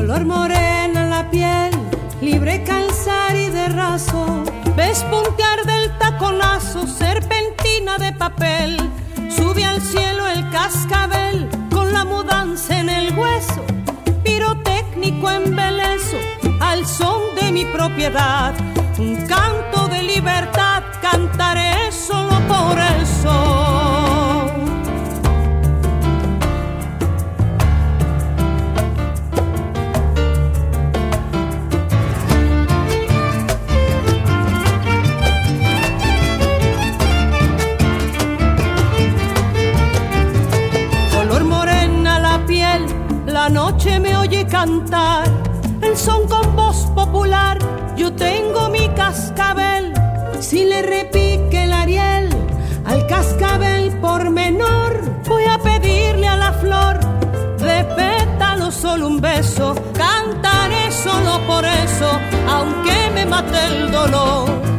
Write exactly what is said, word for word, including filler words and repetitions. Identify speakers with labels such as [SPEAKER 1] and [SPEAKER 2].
[SPEAKER 1] Color morena en la piel, libre calzar y de raso, ves puntear del taconazo, serpentina de papel, sube al cielo el cascabel con la mudanza en el hueso, pirotécnico embeleso al son de mi propiedad, un canto de libertad cantaré solo por el sol. Color morena la piel, la noche me oye cantar el son con voz popular, yo tengo mi cascabel, si le repique el ariel al cascabel por menor, voy a pedirle a la flor de pétalo solo un beso, cantaré solo por eso, aunque me mate el dolor.